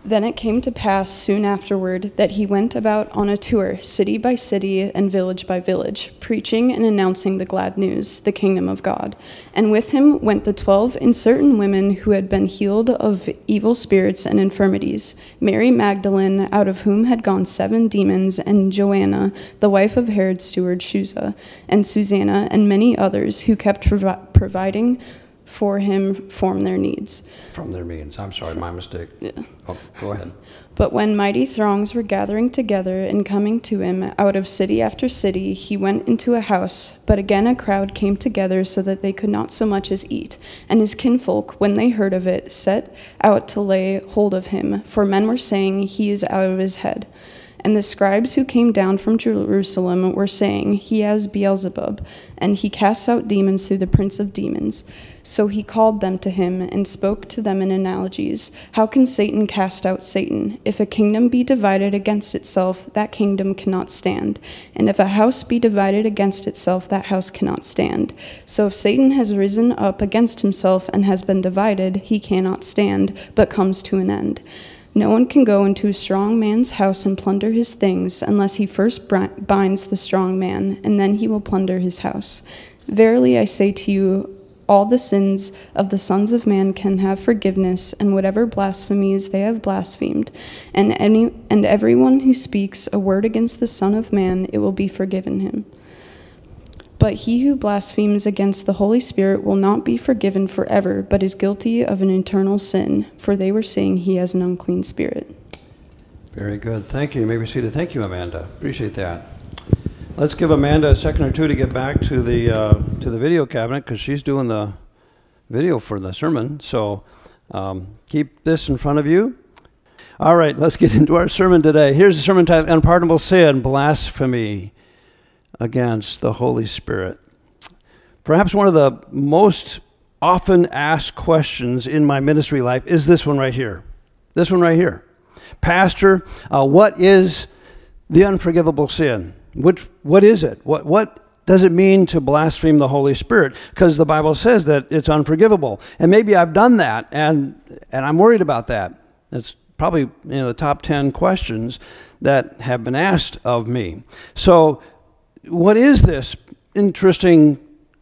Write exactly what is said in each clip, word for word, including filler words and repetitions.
Then it came to pass soon afterward that he went about on a tour, city by city and village by village, preaching and announcing the glad news, the kingdom of God. And with him went the twelve and certain women who had been healed of evil spirits and infirmities, Mary Magdalene, out of whom had gone seven demons, and Joanna, the wife of Herod's steward Chuza, and Susanna, and many others who kept provi- providing for him from their needs. From their means. I'm sorry, my mistake. Yeah. Oh, go ahead. But when mighty throngs were gathering together and coming to him out of city after city, he went into a house. But again a crowd came together so that they could not so much as eat. And his kinfolk, when they heard of it, set out to lay hold of him, for men were saying, he is out of his head. And the scribes who came down from Jerusalem were saying, he has Beelzebub, and he casts out demons through the prince of demons. So he called them to him and spoke to them in analogies. How can Satan cast out Satan? If a kingdom be divided against itself, that kingdom cannot stand. And if a house be divided against itself, that house cannot stand. So if Satan has risen up against himself and has been divided, he cannot stand, but comes to an end. No one can go into a strong man's house and plunder his things unless he first binds the strong man, and then he will plunder his house. Verily I say to you, all the sins of the sons of man can have forgiveness, and whatever blasphemies they have blasphemed. And any and everyone who speaks a word against the Son of Man, it will be forgiven him. But he who blasphemes against the Holy Spirit will not be forgiven forever, but is guilty of an eternal sin, for they were saying he has an unclean spirit. Very good. Thank you. You may be seated. Thank you, Amanda. Appreciate that. Let's give Amanda a second or two to get back to the uh, to the video cabinet, because she's doing the video for the sermon. So um, keep this in front of you. All right, let's get into our sermon today. Here's the sermon title: Unpardonable Sin, Blasphemy Against the Holy Spirit. Perhaps one of the most often asked questions in my ministry life is this one right here. This one right here. Pastor, uh, what is the unforgivable sin? Which, what is it? What, what does it mean to blaspheme the Holy Spirit? Because the Bible says that it's unforgivable. And maybe I've done that, and and I'm worried about that. That's probably you know, the top ten questions that have been asked of me. So what is this interesting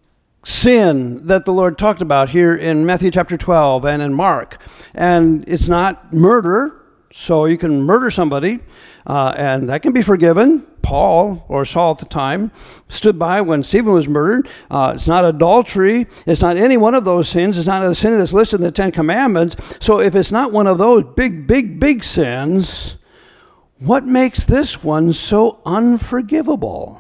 sin that the Lord talked about here in Matthew chapter twelve and in Mark? And it's not murder, so you can murder somebody, uh, and that can be forgiven. Paul, or Saul at the time, stood by when Stephen was murdered. Uh, it's not adultery. It's not any one of those sins. It's not a sin that's listed in the Ten Commandments. So if it's not one of those big, big, big sins, what makes this one so unforgivable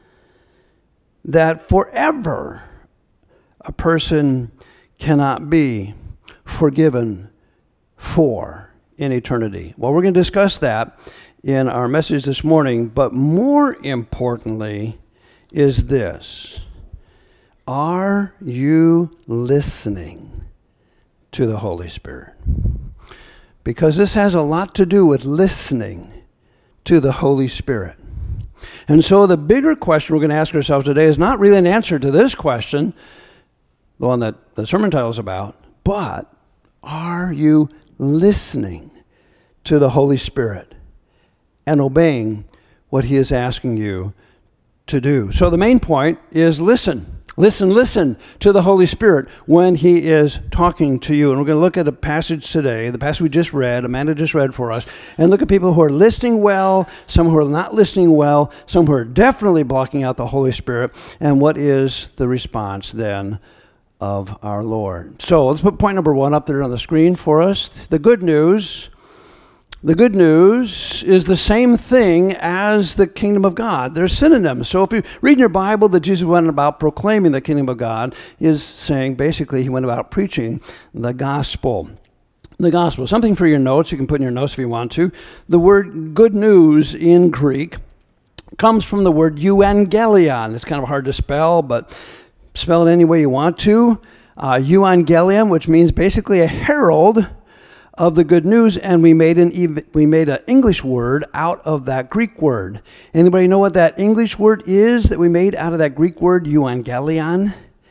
that forever a person cannot be forgiven for in eternity? Well, we're going to discuss that in our message this morning, but more importantly is this: are you listening to the Holy Spirit? Because this has a lot to do with listening to the Holy Spirit. And so the bigger question we're going to ask ourselves today is not really an answer to this question, the one that the sermon title is about, but are you listening to the Holy Spirit and obeying what he is asking you to do? So the main point is listen. Listen, listen to the Holy Spirit when he is talking to you. And we're going to look at a passage today, the passage we just read, Amanda just read for us, and look at people who are listening well, some who are not listening well, some who are definitely blocking out the Holy Spirit, and what is the response then of our Lord. So let's put point number one up there on the screen for us. The good news. The good news is the same thing as the kingdom of God. They're synonyms. So if you read in your Bible that Jesus went about proclaiming the kingdom of God, is saying basically he went about preaching the gospel. The gospel. Something for your notes. You can put in your notes if you want to. The word good news in Greek comes from the word euangelion. It's kind of hard to spell, but spell it any way you want to. Uh, euangelion, which means basically a herald of the good news, and we made an we made an English word out of that Greek word. Anybody know what that English word is that we made out of that Greek word euangelion?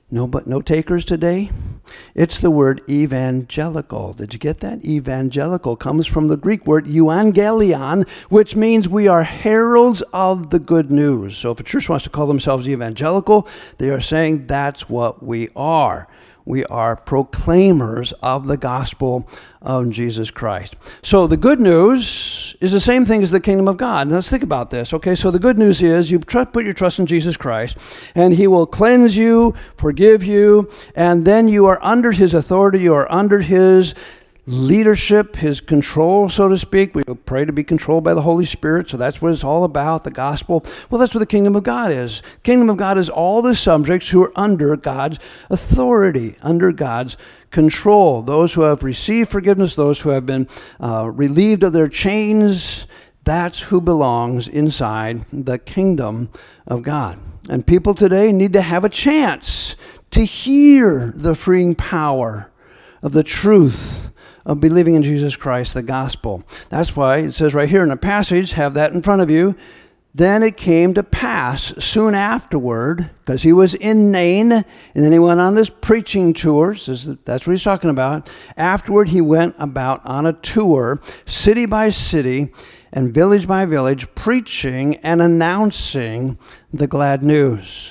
No, but no takers today? It's the word evangelical. Did you get that? Evangelical comes from the Greek word euangelion, which means we are heralds of the good news. So if a church wants to call themselves evangelical, they are saying that's what we are. We are proclaimers of the gospel of Jesus Christ. So the good news is the same thing as the kingdom of God. Now let's think about this. Okay, so the good news is you tr- put your trust in Jesus Christ, and he will cleanse you, forgive you, and then you are under his authority, you are under his leadership, his control, so to speak. We pray to be controlled by the Holy Spirit, so that's what it's all about, the gospel. Well, that's what the kingdom of God is. The kingdom of God is all the subjects who are under God's authority, under God's control. Those who have received forgiveness, those who have been uh, relieved of their chains, that's who belongs inside the kingdom of God. And people today need to have a chance to hear the freeing power of the truth of believing in Jesus Christ, the gospel. That's why it says right here in the passage, have that in front of you. Then it came to pass soon afterward, because he was in Nain, and then he went on this preaching tour. So that's what he's talking about. Afterward, he went about on a tour, city by city and village by village, preaching and announcing the glad news.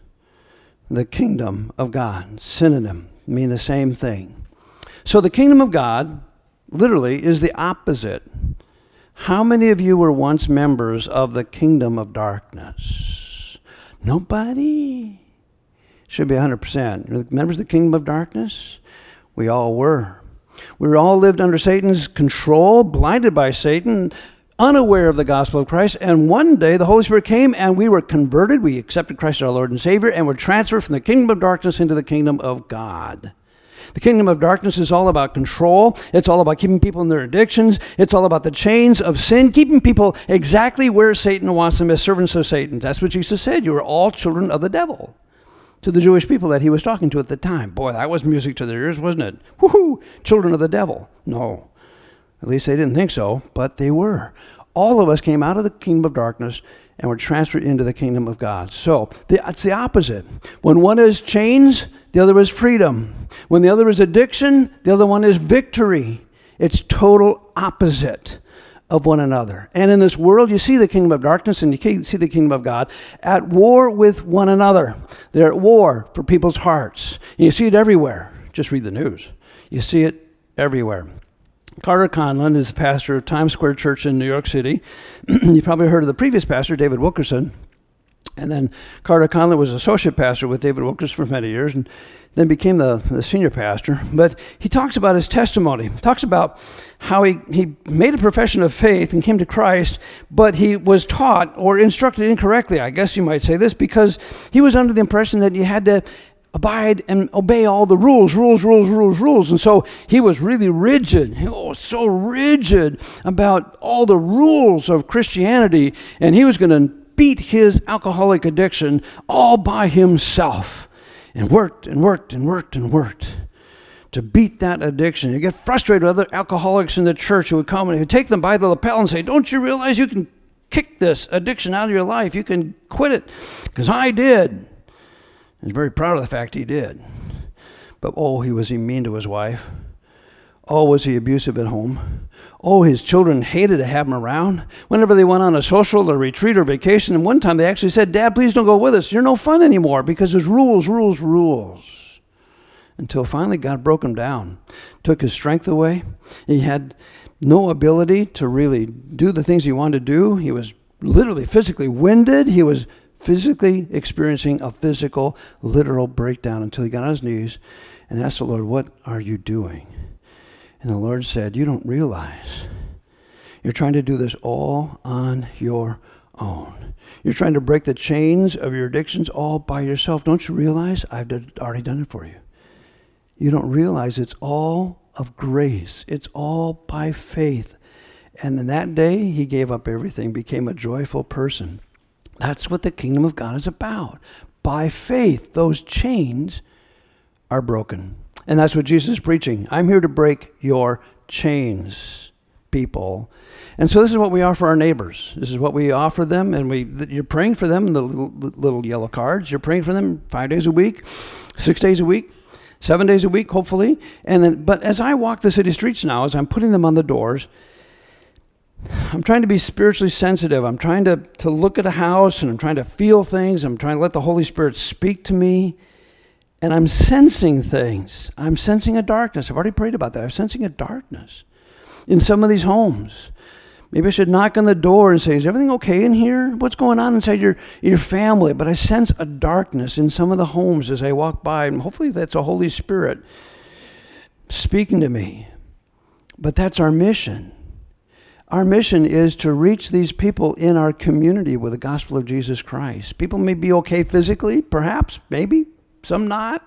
The kingdom of God, synonym, mean the same thing. So the kingdom of God, literally, is the opposite. How many of you were once members of the kingdom of darkness? Nobody? Should be one hundred percent. Members of the kingdom of darkness? We all were. We all lived under Satan's control, blinded by Satan, unaware of the gospel of Christ. And one day the Holy Spirit came and we were converted. We accepted Christ as our Lord and Savior and were transferred from the kingdom of darkness into the kingdom of God. The kingdom of darkness is all about control. It's all about keeping people in their addictions. It's all about the chains of sin, keeping people exactly where Satan wants them as servants of Satan. That's what Jesus said. You are all children of the devil. To the Jewish people that he was talking to at the time. Boy, that was music to their ears, wasn't it? Woohoo! Children of the devil. No. At least they didn't think so, but they were. All of us came out of the kingdom of darkness and were transferred into the kingdom of God. So the, it's the opposite. When one is chains, the other is freedom. When the other is addiction, the other one is victory. It's total opposite of one another. And in this world, you see the kingdom of darkness and you see the kingdom of God at war with one another. They're at war for people's hearts. And you see it everywhere. Just read the news. You see it everywhere. Carter Conlon is the pastor of Times Square Church in New York City. You probably heard of the previous pastor, David Wilkerson. And then Carter Conlon was associate pastor with David Wilkerson for many years and then became the, the senior pastor. But he talks about his testimony. He talks about how he, he made a profession of faith and came to Christ, but he was taught or instructed incorrectly, I guess you might say this, because he was under the impression that you had to abide and obey all the rules, rules, rules, rules, rules. And so he was really rigid. He was so rigid about all the rules of Christianity, and he was going to beat his alcoholic addiction all by himself, and worked and worked and worked and worked to beat that addiction. You get frustrated with other alcoholics in the church who would come and he would take them by the lapel and say, "Don't you realize you can kick this addiction out of your life? You can quit it, because I did." He's very proud of the fact he did. But oh, he was he mean to his wife. Oh, was he abusive at home. Oh, his children hated to have him around. Whenever they went on a social or retreat or vacation, and one time they actually said, "Dad, please don't go with us. You're no fun anymore," because there's rules, rules, rules. Until finally God broke him down, took his strength away. He had no ability to really do the things he wanted to do. He was literally physically winded. He was physically experiencing a physical, literal breakdown until he got on his knees and asked the Lord, "What are you doing?" And the Lord said, "You don't realize you're trying to do this all on your own. You're trying to break the chains of your addictions all by yourself. Don't you realize I've did, already done it for you? You don't realize it's all of grace. It's all by faith." And in that day, he gave up everything, became a joyful person. That's what the kingdom of God is about. By faith, those chains are broken. And that's what Jesus is preaching. I'm here to break your chains. people. And so this is what we offer our neighbors. This is what we offer them, and we you're praying for them in the little, little yellow cards. You're praying for them five days a week, six days a week, seven days a week, hopefully. And then, but as I walk the city streets now, as I'm putting them on the doors, I'm trying to be spiritually sensitive. I'm trying to, to look at a house, and I'm trying to feel things. I'm trying to let the Holy Spirit speak to me. And I'm sensing things. I'm sensing a darkness. I've already prayed about that. I'm sensing a darkness in some of these homes. Maybe I should knock on the door and say, is everything okay in here? What's going on inside your, your family? But I sense a darkness in some of the homes as I walk by. And hopefully that's the Holy Spirit speaking to me. But that's our mission. Our mission is to reach these people in our community with the gospel of Jesus Christ. People may be okay physically, perhaps, maybe. Some not.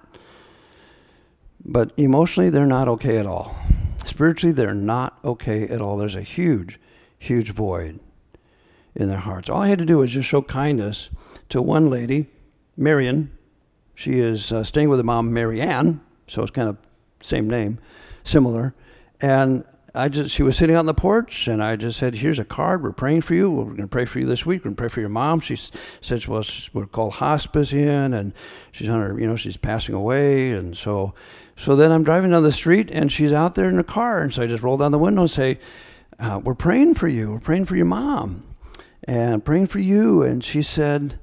But emotionally, they're not okay at all. Spiritually, they're not okay at all. There's a huge, huge void in their hearts. All I had to do was just show kindness to one lady, Marion. She is uh, staying with her mom, Mary Ann, so it's kind of same name, similar. And I just she was sitting out on the porch, and I just said, here's a card. We're praying for you. We're going to pray for you this week. We're going to pray for your mom. She said, well, we're called hospice in, and she's on her, you know, she's passing away. And so so then I'm driving down the street, and she's out there in the car. And so I just roll down the window and say, uh, we're praying for you. We're praying for your mom and praying for you. And she said,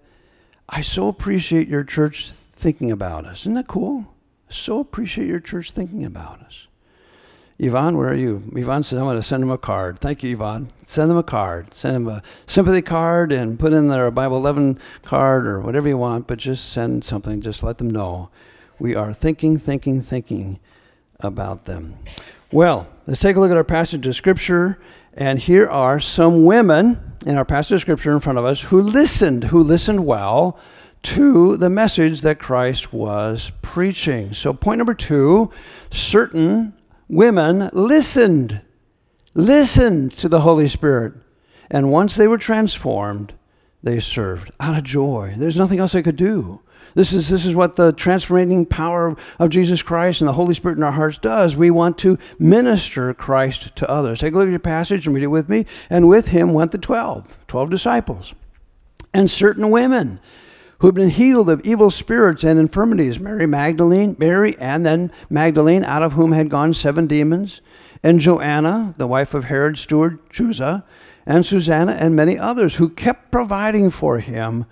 I so appreciate your church thinking about us. Isn't that cool? I so appreciate your church thinking about us. Yvonne, where are you? Yvonne said, I'm going to send them a card. Thank you, Yvonne. Send them a card. Send them a sympathy card and put in their Bible eleven card or whatever you want, but just send something. Just let them know. We are thinking, thinking, thinking about them. Well, let's take a look at our passage of Scripture. And here are some women in our passage of Scripture in front of us who listened, who listened well to the message that Christ was preaching. So point number two, certain women listened, listened to the Holy Spirit. And once they were transformed, they served out of joy. There's nothing else they could do. This is this is what the transforming power of Jesus Christ and the Holy Spirit in our hearts does. We want to minister Christ to others. Take a look at your passage and read it with me. And with him went the twelve, twelve disciples, and certain women who had been healed of evil spirits and infirmities, Mary Magdalene, Mary and then Magdalene, out of whom had gone seven demons, and Joanna, the wife of Herod's steward Chuza, and Susanna, and many others who kept providing for him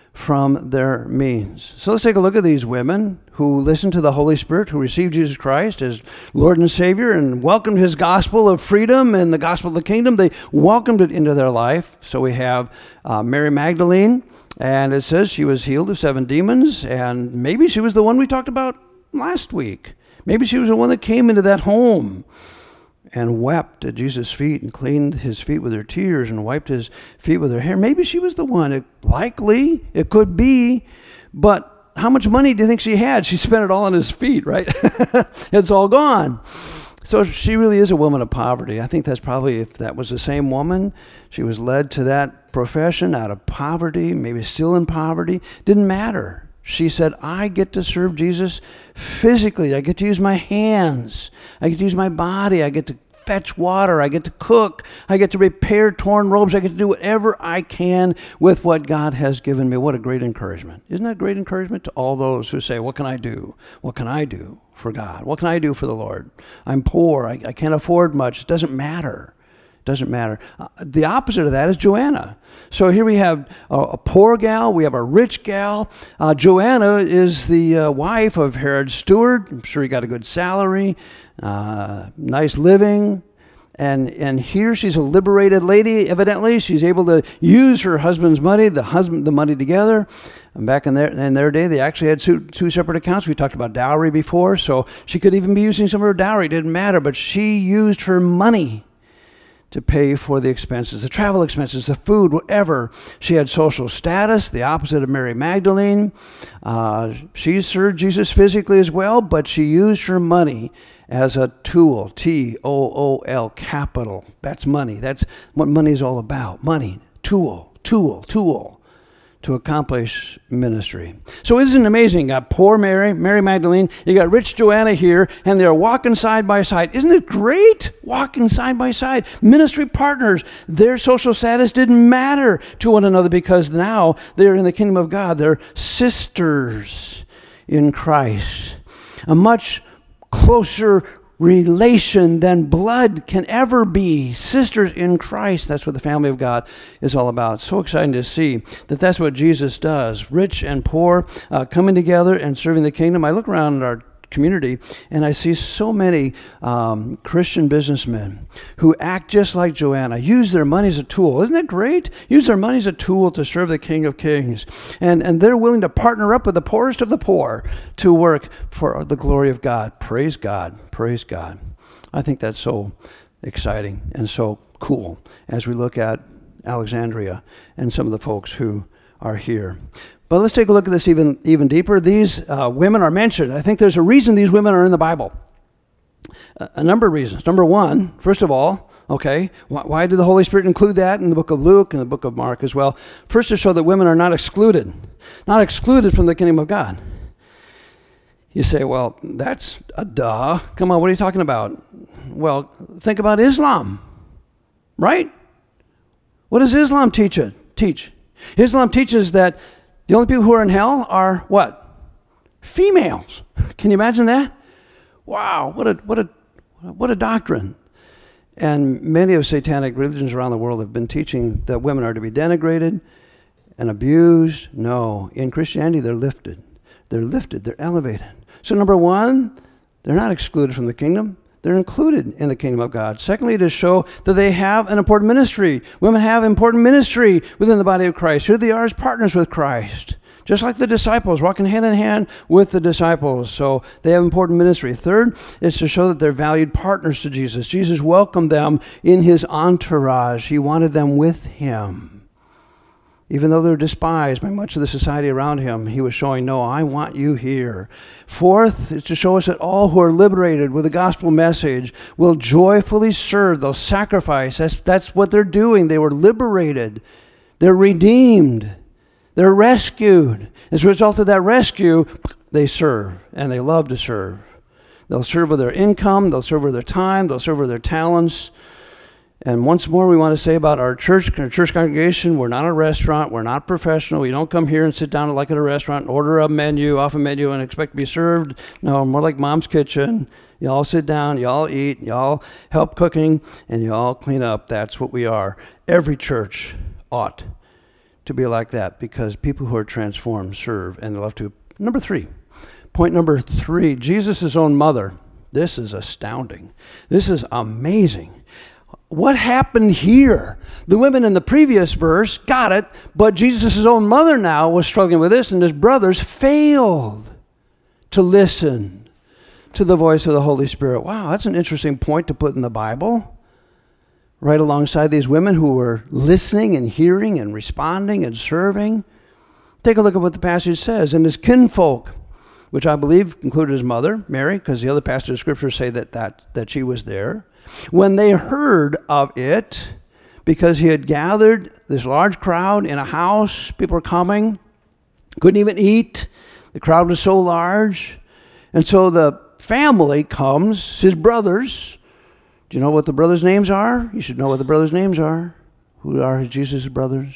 from their means. So let's take a look at these women who listened to the Holy Spirit, who received Jesus Christ as Lord and Savior and welcomed his gospel of freedom and the gospel of the kingdom. They welcomed it into their life. So we have uh, Mary Magdalene, and it says she was healed of seven demons, and maybe she was the one we talked about last week. Maybe she was the one that came into that home and wept at Jesus' feet and cleaned his feet with her tears and wiped his feet with her hair. Maybe she was the one. It, likely, it could be. But how much money do you think she had? She spent it all on his feet, right? It's all gone. So she really is a woman of poverty. I think that's probably, if that was the same woman, she was led to that profession out of poverty, maybe still in poverty. Didn't matter. She said, I get to serve Jesus physically. I get to use my hands. I get to use my body. I get to fetch water. I get to cook. I get to repair torn robes. I get to do whatever I can with what God has given me. What a great encouragement. Isn't that great encouragement to all those who say, what can I do? What can I do for God? What can I do for the Lord? I'm poor. I, I can't afford much. It doesn't matter. Doesn't matter. Uh, the opposite of that is Joanna. So here we have a, a poor gal. We have a rich gal. Uh, Joanna is the uh, wife of Herod's steward. I'm sure he got a good salary, uh, nice living. And and here she's a liberated lady, evidently. She's able to use her husband's money, the husband, the money together. And back in their, in their day, they actually had two, two separate accounts. We talked about dowry before. So she could even be using some of her dowry. It didn't matter. But she used her money to pay for the expenses, the travel expenses, the food, whatever. She had social status, the opposite of Mary Magdalene. Uh, she served Jesus physically as well, but she used her money as a tool, T O O L, capital. That's money. That's what money is all about. Money, tool, tool, tool. to accomplish ministry. So isn't it amazing? You got poor Mary, Mary Magdalene, you got rich Joanna here, and they're walking side by side. Isn't it great? Walking side by side. Ministry partners. Their social status didn't matter to one another because now they're in the kingdom of God. They're sisters in Christ. A much closer relation than blood can ever be. Sisters in Christ. That's what the family of God is all about. So exciting to see that that's what Jesus does. Rich and poor uh, coming together and serving the kingdom. I look around at our community and I see so many um, Christian businessmen who act just like Joanna, use their money as a tool. Isn't that great? Use their money as a tool to serve the King of Kings. And, and they're willing to partner up with the poorest of the poor to work for the glory of God. Praise God. Praise God. I think that's so exciting and so cool as we look at Alexandria and some of the folks who are here. But let's take a look at this even, even deeper. These uh, women are mentioned. I think there's a reason these women are in the Bible. A, a number of reasons. Number one, first of all, okay, why, why did the Holy Spirit include that in the book of Luke and the book of Mark as well? First, to show that women are not excluded, not excluded from the kingdom of God. You say, well, that's a duh. Come on, what are you talking about? Well, think about Islam, right? What does Islam teach it? Teach? Islam teaches that the only people who are in hell are what? Females. Can you imagine that? Wow, what a what a what a doctrine. And many of satanic religions around the world have been teaching that women are to be denigrated and abused. No, in Christianity they're lifted. They're lifted, they're elevated. So number one, they're not excluded from the kingdom. They're included in the kingdom of God. Secondly, to show that they have an important ministry. Women have important ministry within the body of Christ. Here they are as partners with Christ. Just like the disciples, walking hand in hand with the disciples. So they have important ministry. Third is to show that they're valued partners to Jesus. Jesus welcomed them in his entourage. He wanted them with him. Even though they're despised by much of the society around him, he was showing, no, I want you here. Fourth is to show us that all who are liberated with the gospel message will joyfully serve. They'll sacrifice. That's, that's what they're doing. They were liberated. They're redeemed. They're rescued. As a result of that rescue, they serve, and they love to serve. They'll serve with their income. They'll serve with their time. They'll serve with their talents. And once more, we want to say about our church, our church congregation, we're not a restaurant, we're not professional. We don't come here and sit down like at a restaurant and order a menu, off a menu, and expect to be served. No, more like Mom's Kitchen. You all sit down, you all eat, you all help cooking, and you all clean up. That's what we are. Every church ought to be like that because people who are transformed serve and they love to. Number three, point number three, Jesus' own mother. This is astounding. This is amazing. What happened here? The women in the previous verse got it, but Jesus' own mother now was struggling with this, and his brothers failed to listen to the voice of the Holy Spirit. Wow, that's an interesting point to put in the Bible. Right alongside these women who were listening and hearing and responding and serving. Take a look at what the passage says. And his kinfolk, which I believe included his mother, Mary, because the other passages of Scripture say that, that, that she was there. When they heard of it, because he had gathered this large crowd in a house, people were coming, couldn't even eat. The crowd was so large. And so the family comes, his brothers. Do you know what the brothers' names are? You should know what the brothers' names are. Who are Jesus' brothers?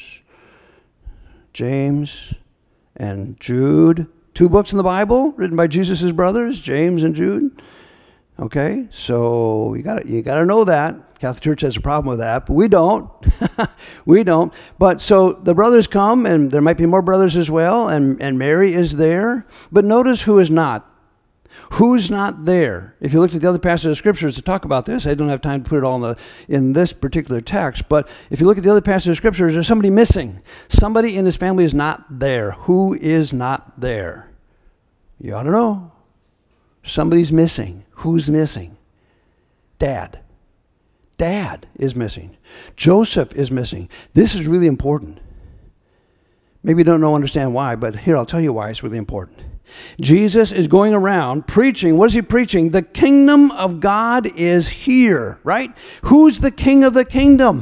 James and Jude. Two books in the Bible written by Jesus' brothers, James and Jude. Okay, so you got you got to know that. Catholic Church has a problem with that, but we don't. we don't. But so the brothers come, and there might be more brothers as well, and, and Mary is there. But notice who is not. Who's not there? If you look at the other passages of Scriptures to talk about this, I don't have time to put it all in, the, in this particular text, but if you look at the other passages of Scriptures, there's somebody missing. Somebody in this family is not there. Who is not there? You ought to know. Somebody's missing. Who's missing? Dad. Dad is missing. Joseph is missing. This is really important. Maybe you don't know, understand why, but here, I'll tell you why it's really important. Jesus is going around preaching. What is he preaching? The kingdom of God is here, right? Who's the king of the kingdom?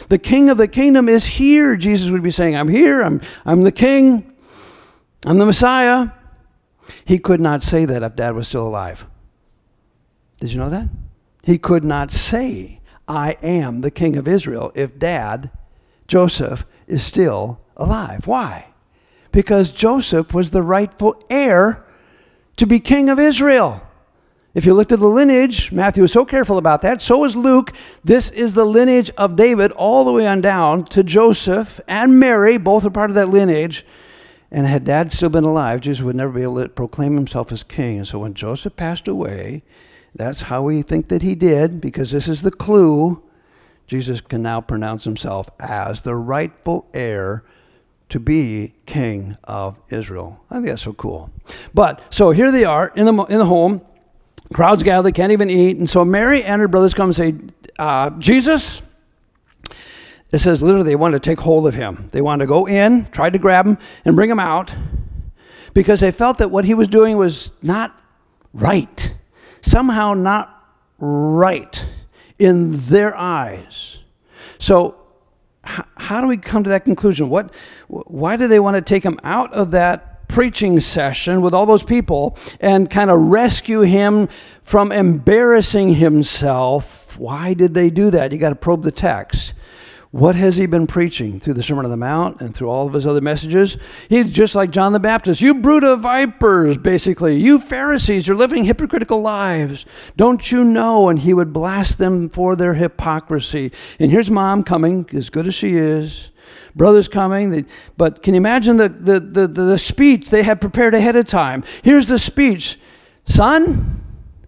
The king of the kingdom is here. Jesus would be saying, I'm here. I'm, I'm the king. I'm the Messiah. He could not say that if Dad was still alive. Did you know that? He could not say, I am the king of Israel, if Dad, Joseph, is still alive. Why? Because Joseph was the rightful heir to be king of Israel. If you looked at the lineage, Matthew was so careful about that, so is Luke. This is the lineage of David all the way on down to Joseph and Mary, both are part of that lineage. And had Dad still been alive, Jesus would never be able to proclaim himself as king. And so when Joseph passed away, that's how we think that he did, because this is the clue. Jesus can now pronounce himself as the rightful heir to be king of Israel. I think that's so cool. But, so here they are in the in the home. Crowds gather, they can't even eat. And so Mary and her brothers come and say, uh, Jesus, it says literally they wanted to take hold of him. They wanted to go in, tried to grab him, and bring him out because they felt that what he was doing was not right. Somehow not right in their eyes. So h- how do we come to that conclusion? What? Why do they want to take him out of that preaching session with all those people and kind of rescue him from embarrassing himself? Why did they do that? You got to probe the text. What has he been preaching through the Sermon on the Mount and through all of his other messages? He's just like John the Baptist. You brood of vipers, basically. You Pharisees, you're living hypocritical lives. Don't you know? And he would blast them for their hypocrisy. And here's Mom coming, as good as she is. Brothers coming. They, but can you imagine the, the, the, the speech they had prepared ahead of time? Here's the speech. Son,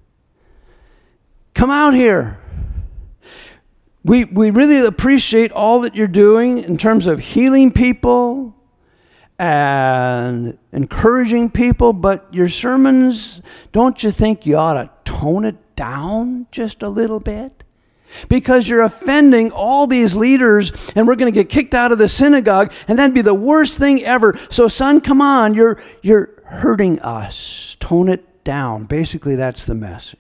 come out here. We we really appreciate all that you're doing in terms of healing people and encouraging people, but your sermons, don't you think you ought to tone it down just a little bit? Because you're offending all these leaders and we're going to get kicked out of the synagogue and that'd be the worst thing ever. So son, come on, you're you're hurting us. Tone it down. Basically, that's the message.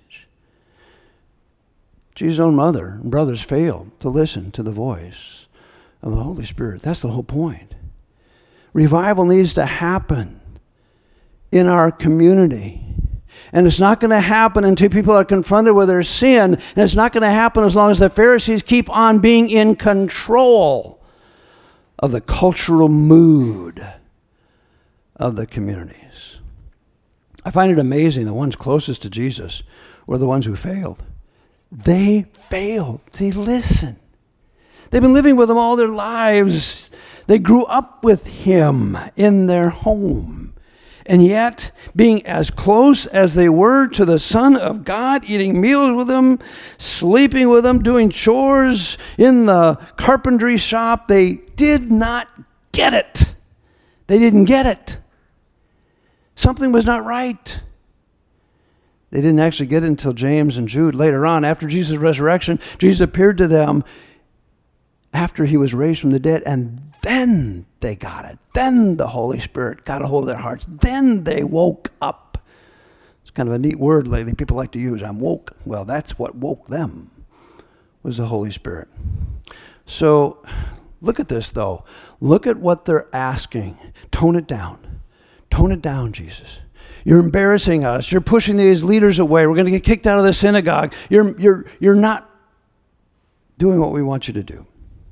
Jesus' own mother and brothers failed to listen to the voice of the Holy Spirit. That's the whole point. Revival needs to happen in our community. And it's not going to happen until people are confronted with their sin. And it's not going to happen as long as the Pharisees keep on being in control of the cultural mood of the communities. I find it amazing the ones closest to Jesus were the ones who failed. They failed to listen. They've been living with him all their lives. They grew up with him in their home. And yet, being as close as they were to the Son of God, eating meals with him, sleeping with him, doing chores in the carpentry shop, they did not get it. They didn't get it. Something was not right. They didn't actually get it until James and Jude later on. After Jesus' resurrection, Jesus appeared to them after he was raised from the dead, and then they got it. Then the Holy Spirit got a hold of their hearts. Then they woke up. It's kind of a neat word lately people like to use. I'm woke. Well, that's what woke them, was the Holy Spirit. So look at this, though. Look at what they're asking. Tone it down. Tone it down, Jesus. You're embarrassing us. You're pushing these leaders away. We're going to get kicked out of the synagogue. You're, you're, you're not doing what we want you to do.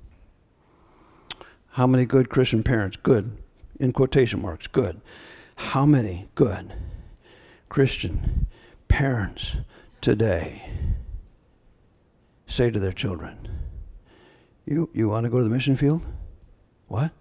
How many good Christian parents, good, in quotation marks, good. How many good Christian parents today say to their children, you, you want to go to the mission field? What?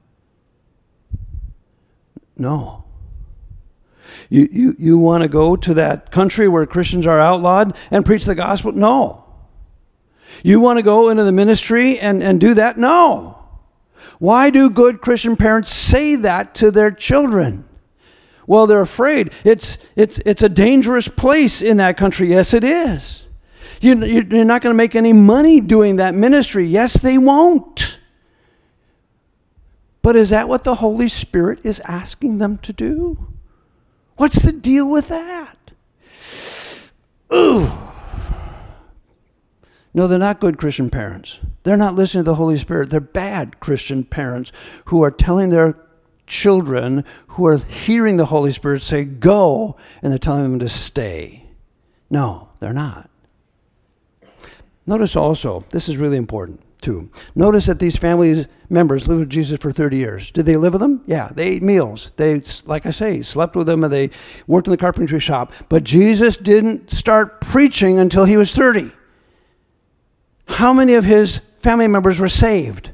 No. You, you, you want to go to that country where Christians are outlawed and preach the gospel? No. You want to go into the ministry and, and do that? No. Why do good Christian parents say that to their children? Well, they're afraid. It's, it's, it's a dangerous place in that country. Yes, it is. You, you're not going to make any money doing that ministry. Yes, they won't. But is that what the Holy Spirit is asking them to do? What's the deal with that? Ooh. No, they're not good Christian parents. They're not listening to the Holy Spirit. They're bad Christian parents who are telling their children, who are hearing the Holy Spirit say, go, and they're telling them to stay. No, they're not. Notice also, this is really important too. Notice that these family members lived with Jesus for thirty years. Did they live with him? Yeah, they ate meals. They, like I say, slept with him and they worked in the carpentry shop. But Jesus didn't start preaching until he was thirty. How many of his family members were saved?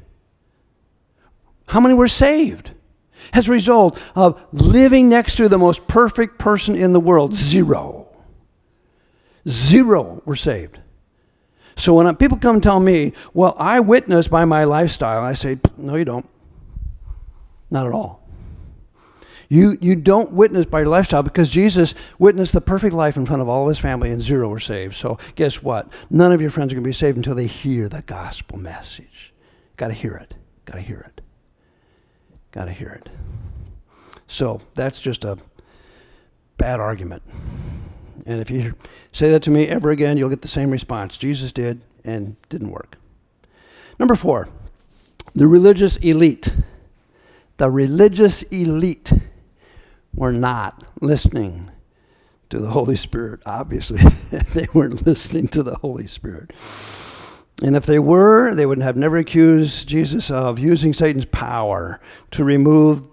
How many were saved? As a result of living next to the most perfect person in the world, zero. Zero were saved. So when people come tell me, well, I witness by my lifestyle, I say, no, you don't. Not at all. You, you don't witness by your lifestyle because Jesus witnessed the perfect life in front of all of his family and zero were saved. So guess what? None of your friends are going to be saved until they hear the gospel message. Got to hear it. Got to hear it. Got to hear it. So that's just a bad argument. And if you say that to me ever again, you'll get the same response. Jesus did and didn't work. Number four, the religious elite. The religious elite were not listening to the Holy Spirit. Obviously, they weren't listening to the Holy Spirit. And if they were, they would have never accused Jesus of using Satan's power to remove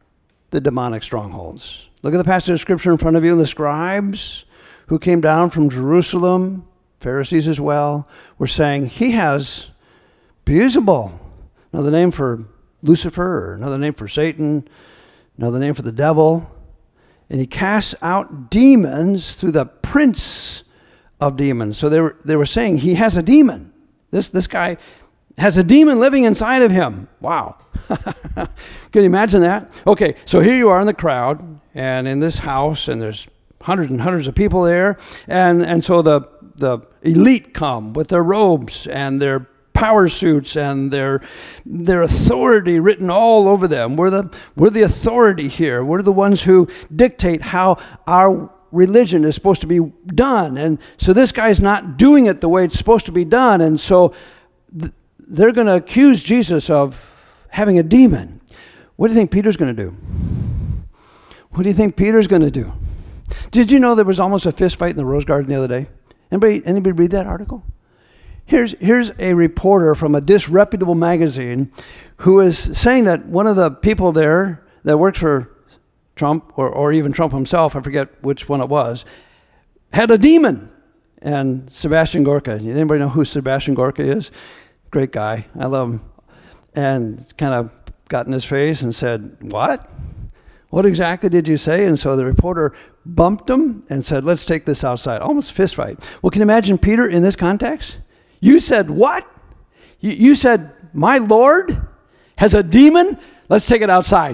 the demonic strongholds. Look at the passage of Scripture in front of you. The scribes who came down from Jerusalem, Pharisees as well, were saying, he has Beelzebul, another name for Lucifer, or another name for Satan, another name for the devil. And he casts out demons through the prince of demons. So they were, they were saying he has a demon. This, this guy has a demon living inside of him. Wow. Can you imagine that? Okay, so here you are in the crowd and in this house, and there's hundreds and hundreds of people there. And, and so the, the elite come with their robes and their power suits and their, their authority written all over them. We're the, we're the authority here. We're the ones who dictate how our religion is supposed to be done. And so this guy's not doing it the way it's supposed to be done. And so th- they're going to accuse Jesus of having a demon. What do you think Peter's going to do? What do you think Peter's going to do? Did you know there was almost a fist fight in the Rose Garden the other day? Anybody, anybody read that article? Here's, here's a reporter from a disreputable magazine who is saying that one of the people there that works for Trump, or, or even Trump himself, I forget which one it was, had a demon. And Sebastian Gorka, anybody know who Sebastian Gorka is? Great guy. I love him. And kind of got in his face and said, what? What exactly did you say? And so the reporter bumped him and said, let's take this outside. Almost a fist fight. Well, can you imagine Peter in this context? You said what? You, you said, my Lord has a demon? Let's take it outside.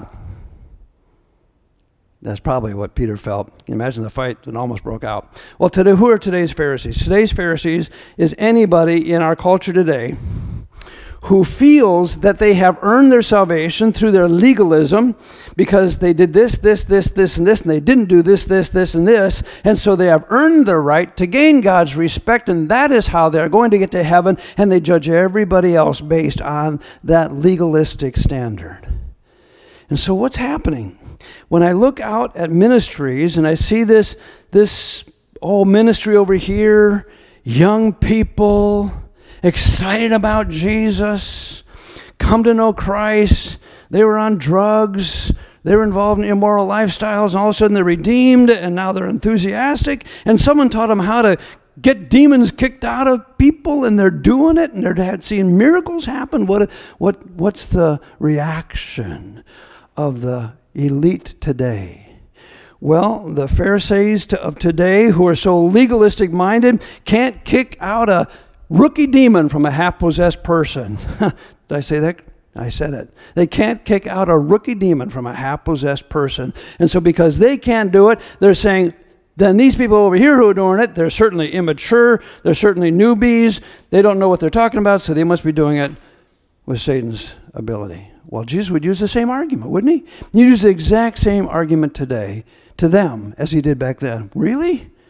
That's probably what Peter felt. Can you imagine the fight that almost broke out? Well, today, who are today's Pharisees? Today's Pharisees is anybody in our culture today who feels that they have earned their salvation through their legalism because they did this, this, this, this, and this, and they didn't do this, this, this, and this, and so they have earned their right to gain God's respect, and that is how they're going to get to heaven, and they judge everybody else based on that legalistic standard. And so what's happening? When I look out at ministries and I see this, this oh, ministry over here, young people, excited about Jesus, come to know Christ. They were on drugs. They were involved in immoral lifestyles, and all of a sudden they're redeemed, and now they're enthusiastic. And someone taught them how to get demons kicked out of people, and they're doing it, and they're seeing miracles happen. What, what, what's the reaction of the elite today? Well, the Pharisees of today, who are so legalistic minded, can't kick out a rookie demon from a half-possessed person. Did I say that? I said it. They can't kick out a rookie demon from a half-possessed person. And so because they can't do it, they're saying, then these people over here who are doing it, they're certainly immature, they're certainly newbies, they don't know what they're talking about, so they must be doing it with Satan's ability. Well, Jesus would use the same argument, wouldn't he? He'd use the exact same argument today to them as he did back then. Really?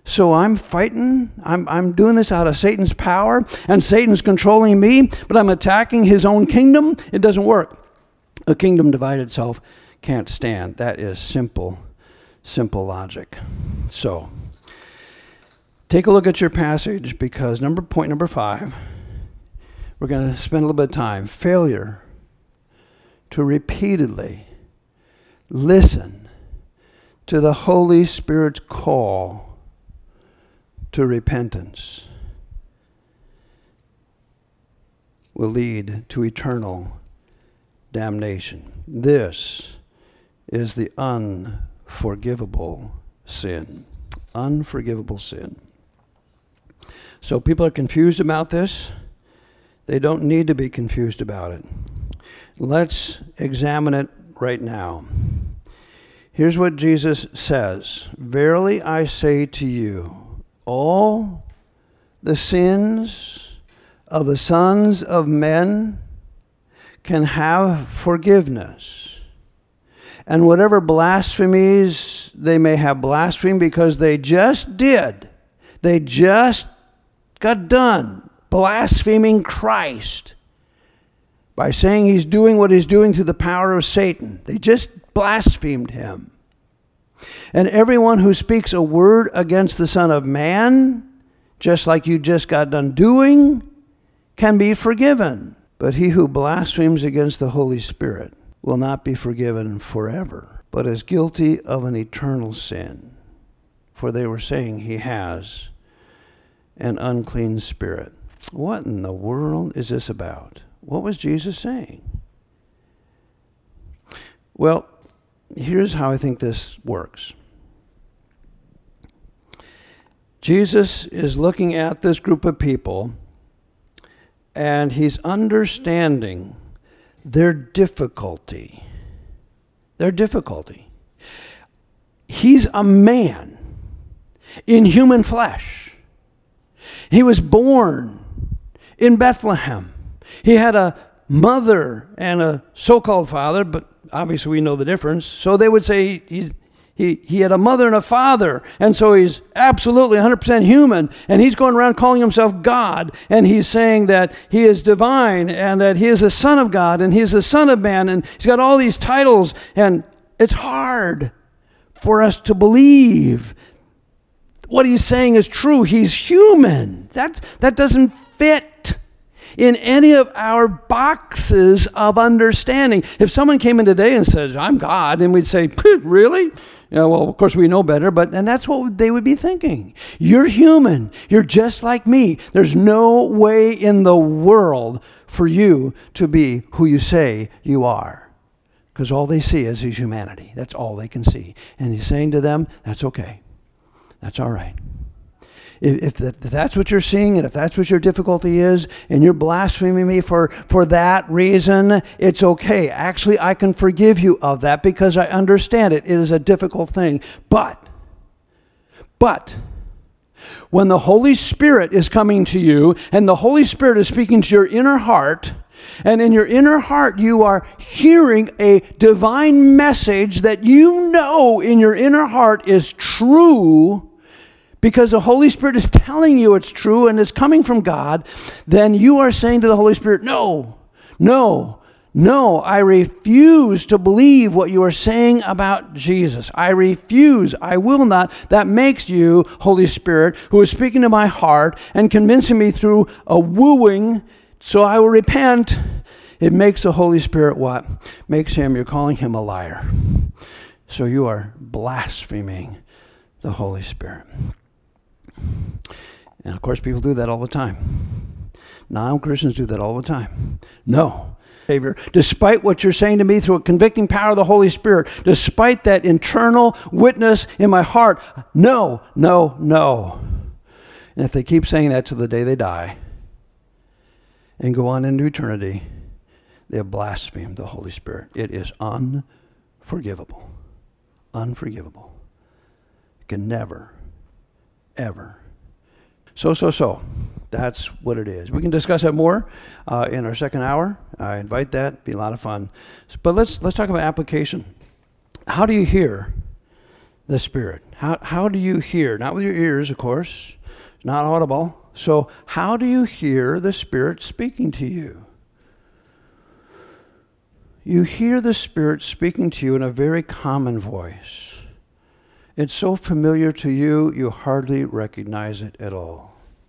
So I'm fighting, I'm, I'm doing this out of Satan's power, and Satan's controlling me, but I'm attacking his own kingdom. It doesn't work. A kingdom divided itself can't stand. That is simple, simple logic. So, take a look at your passage, because number point number five, we're going to spend a little bit of time. Failure to repeatedly listen to the Holy Spirit's call to repentance will lead to eternal damnation. This is the unforgivable sin. Unforgivable sin. So people are confused about this. They don't need to be confused about it. Let's examine it right now. Here's what Jesus says. Verily I say to you, all the sins of the sons of men can have forgiveness. And whatever blasphemies they may have blasphemed, because they just did, they just got done blaspheming Christ by saying he's doing what he's doing through the power of Satan. They just blasphemed him. And everyone who speaks a word against the Son of Man, just like you just got done doing, can be forgiven. But he who blasphemes against the Holy Spirit will not be forgiven forever, but is guilty of an eternal sin. For they were saying he has an unclean spirit. What in the world is this about? What was Jesus saying? Well, here's how I think this works. Jesus is looking at this group of people, and he's understanding their difficulty. Their difficulty. He's a man in human flesh. He was born in Bethlehem. He had a mother and a so-called father, but obviously we know the difference. So they would say he, he, he had a mother and a father, and so he's absolutely one hundred percent human, and he's going around calling himself God, and he's saying that he is divine, and that he is a son of God, and he is a son of man, and he's got all these titles, and it's hard for us to believe what he's saying is true. He's human. That, that doesn't fit in any of our boxes of understanding. If someone came in today and says, I'm God, and we'd say, really? Yeah, well, of course we know better, but and that's what they would be thinking. You're human. You're just like me. There's no way in the world for you to be who you say you are, because all they see is his humanity. That's all they can see. And he's saying to them, that's okay. That's all right. If, if, that, if that's what you're seeing, and if that's what your difficulty is, and you're blaspheming me for, for that reason, it's okay. Actually, I can forgive you of that because I understand it. It is a difficult thing. But, but, when the Holy Spirit is coming to you, and the Holy Spirit is speaking to your inner heart, and in your inner heart you are hearing a divine message that you know in your inner heart is true, because the Holy Spirit is telling you it's true and it's coming from God, then you are saying to the Holy Spirit, no, no, no, I refuse to believe what you are saying about Jesus. I refuse, I will not. That makes you, Holy Spirit, who is speaking to my heart and convincing me through a wooing, so I will repent. It makes the Holy Spirit what? Makes him, you're calling him a liar. So you are blaspheming the Holy Spirit. And of course, people do that all the time. Non-Christians do that all the time. No. Savior, despite what you're saying to me through a convicting power of the Holy Spirit, despite that internal witness in my heart, no, no, no. And if they keep saying that to the day they die and go on into eternity, they have blasphemed the Holy Spirit. It is unforgivable. Unforgivable. You can never ever. So, so, so. That's what it is. We can discuss that more uh, in our second hour. I invite that. It'd be a lot of fun. But let's let's talk about application. How do you hear the Spirit? How, how do you hear? Not with your ears, of course. It's not audible. So how do you hear the Spirit speaking to you? You hear the Spirit speaking to you in a very common voice. It's so familiar to you, you hardly recognize it at all.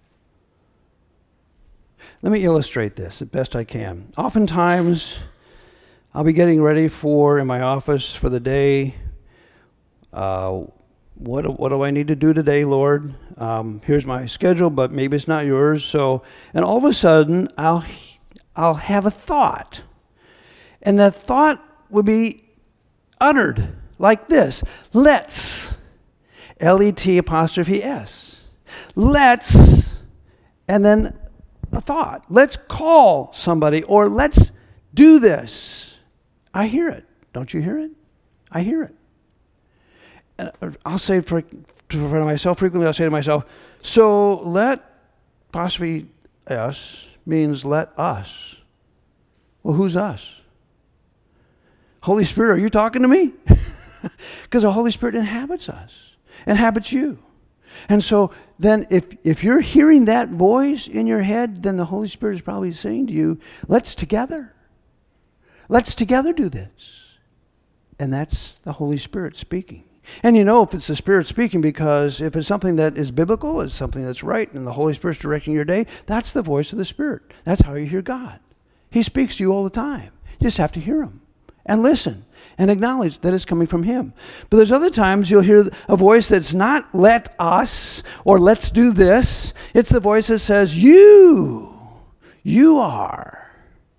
Let me illustrate this as best I can. Oftentimes, I'll be getting ready for, in my office for the day, uh, what, what do I need to do today, Lord? Um, here's my schedule, but maybe it's not yours. So, and all of a sudden, I'll, I'll have a thought. And that thought would be uttered like this. Let's, L E T apostrophe S. Let's, and then a thought. Let's call somebody, or let's do this. I hear it. Don't you hear it? I hear it. And I'll say for, for myself, frequently I'll say to myself, so let apostrophe S means let us. Well, who's us? Holy Spirit, are you talking to me? Because the Holy Spirit inhabits us, inhabits you. And so then if, if you're hearing that voice in your head, then the Holy Spirit is probably saying to you, let's together. Let's together do this. And that's the Holy Spirit speaking. And you know if it's the Spirit speaking, because if it's something that is biblical, it's something that's right, and the Holy Spirit's directing your day, that's the voice of the Spirit. That's how you hear God. He speaks to you all the time. You just have to hear Him and listen and acknowledge that it's coming from Him. But there's other times you'll hear a voice that's not let us or let's do this. It's the voice that says, you, you are.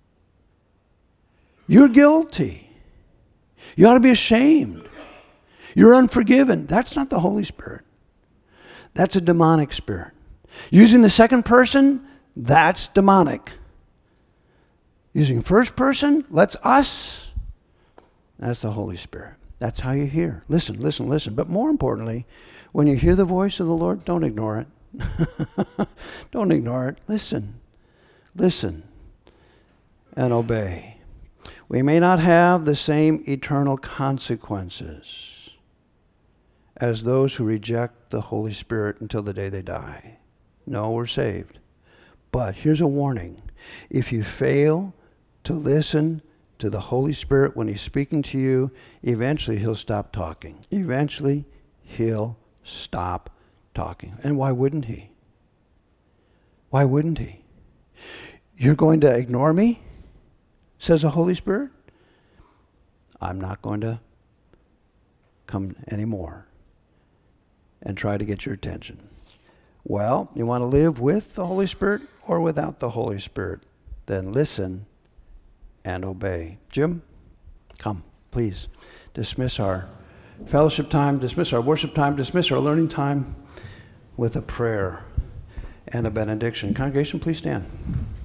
You're guilty. You ought to be ashamed. You're unforgiven. That's not the Holy Spirit. That's a demonic spirit. Using the second person, that's demonic. Using first person, let's us, that's the Holy Spirit. That's how you hear. Listen, listen, listen. But more importantly, when you hear the voice of the Lord, don't ignore it. Don't ignore it. Listen. Listen. And obey. We may not have the same eternal consequences as those who reject the Holy Spirit until the day they die. No, we're saved. But here's a warning. If you fail to listen to the Holy Spirit when He's speaking to you, eventually He'll stop talking. Eventually He'll stop talking. And why wouldn't He? Why wouldn't He? You're going to ignore me, says the Holy Spirit? I'm not going to come anymore and try to get your attention. Well, you want to live with the Holy Spirit or without the Holy Spirit? Then listen and obey. Jim, come, please. Dismiss our fellowship time, dismiss our worship time, dismiss our learning time with a prayer and a benediction. Congregation, please stand.